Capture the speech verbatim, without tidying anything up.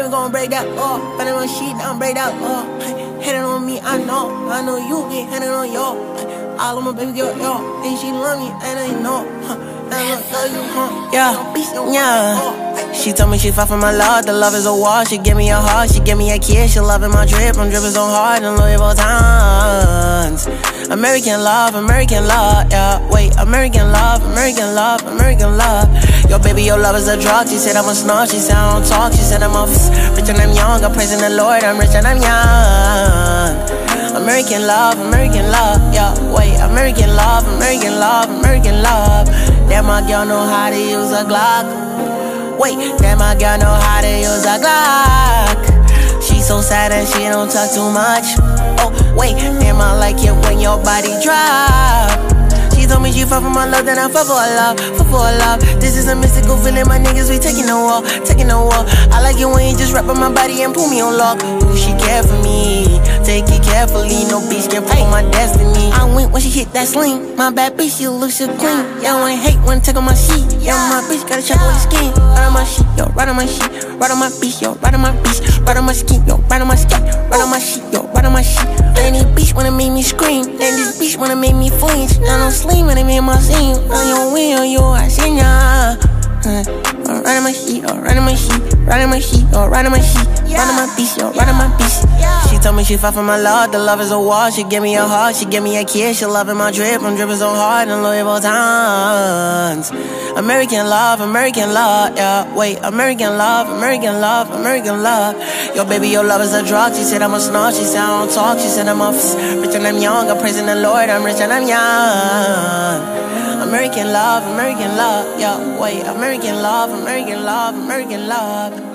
baby gon' break that law. Better on shit, down, break that law. Hating on me, I know. I know you get hating on y'all. All of my baby girl, y'all. And she love me, and I know. And I love you, huh? Yeah, yeah. She told me she fought for my love. The love is a wall. She give me a heart. She give me a kiss. She loving my drip. I'm dripping so hard and Louis Vuittons. American love, American love, yeah. Wait, American love, American love, American love. Yo, baby, your love is a drug. She said I'm a snort. She said I don't talk. She said I'm a rich and I'm young. I'm praising the Lord. I'm rich and I'm young. American love, American love, yeah. Wait, American love, American love, American love. Damn, my girl know how to use a Glock. Wait, damn, my girl know how to use a Glock. She so sad and she don't talk too much. Oh, wait, damn, I like it when your body drop. She told me she fought for my love, then I fought for her love, fought for her love. This is a mystical feeling, my niggas, we taking the wall, taking the wall. I like it when you just wrap up my body and pull me on lock. Ooh, she care for me, take it carefully, no bitch can fuck my destiny. I went when she hit that sling, my bad bitch, she look so clean. Y'all ain't hate when take on my sheet, yeah, my bitch gotta check on the skin. Right on my sheet, yo, right on my sheet, right on my bitch, yo, right on my bitch, right on my skin, yo, right on my skin, right on my sheet, yo, right on my sheet. And this bitch wanna make me scream, and this bitch wanna make me flinch. I don't sleep when they make my scene. On your wheel, yo, I seen ya. Uh, right on my sheet, oh, right on my sheet, right on my sheet, oh, right on my sheet, right on my bitch, yo, right on my bitch. She told me she fought for my love, the love is a wall. She give me a heart, she give me a kiss. She loving my drip, I'm dripping so hard and Louis Vuittons. American love, American love, yeah. Wait, American love, American love, American love. Yo, baby, your love is a drug. She said I'm a snort, she said I don't talk. She said I'm a rich and I'm young. I'm praising the Lord, I'm rich and I'm young. American love, American love, yeah. Wait, American love, American love, American love.